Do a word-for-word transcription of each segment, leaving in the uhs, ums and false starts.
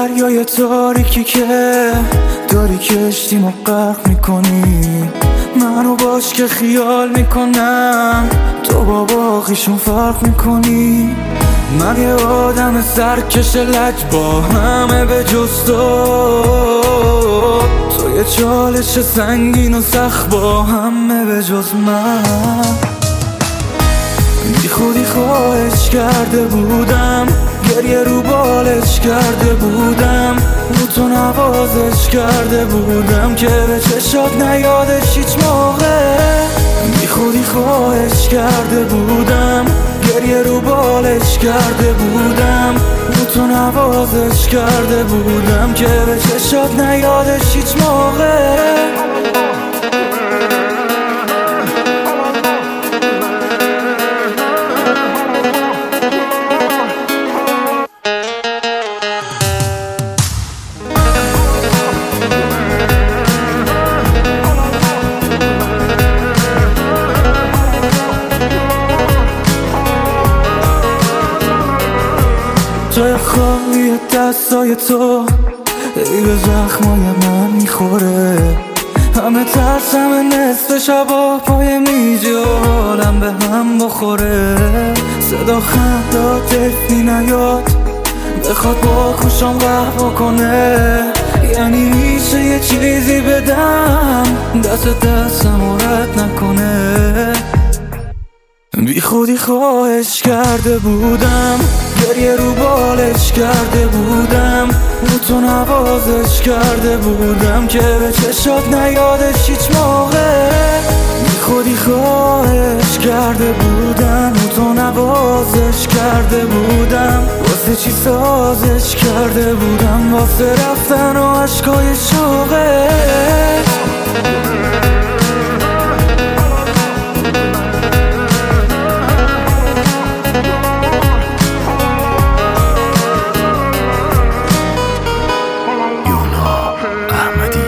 دریای تاریکی که داری کشتیمو غرق میکنی، منو باش که خیال میکنم تو با باقیشون فرق میکنی. من یه آدم سرکش لج با همه به جز تو، تو یه چالش سنگین و سخت با همه به جز من. بی خودی خواهش کرده بودم، گریه رو بالش کرده بودم، رو تو نوازش کرده بودم که به چشات نیادش هیچ موقع. بی خودی خواهش کرده بودم، گریه رو بالش کرده بودم، رو تو نوازش کرده بودم که به چشات نیادش هیچ موقع. جای خالی دستای تو ای به زخمای من میخوره، همه ترسم نصف شبا پای میزی و حالم به هم بخوره. صدا خندات تفی نیاد بخواد با خوشم قهر کنه، یعنی میشه یه چیزی بدم دست دستم رد نکنه. بی خودی خواهش کرده بودم، گریه رو بالش کرده بودم، رو تو نوازش کرده بودم که به چشات نیادش هیچ موقع. بی خودی خواهش کرده بودم، رو تو نوازش کرده بودم، واسه چی سازش کرده بودم، واسه رفتن و عشقای شوقه.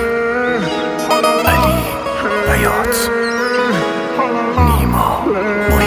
نیما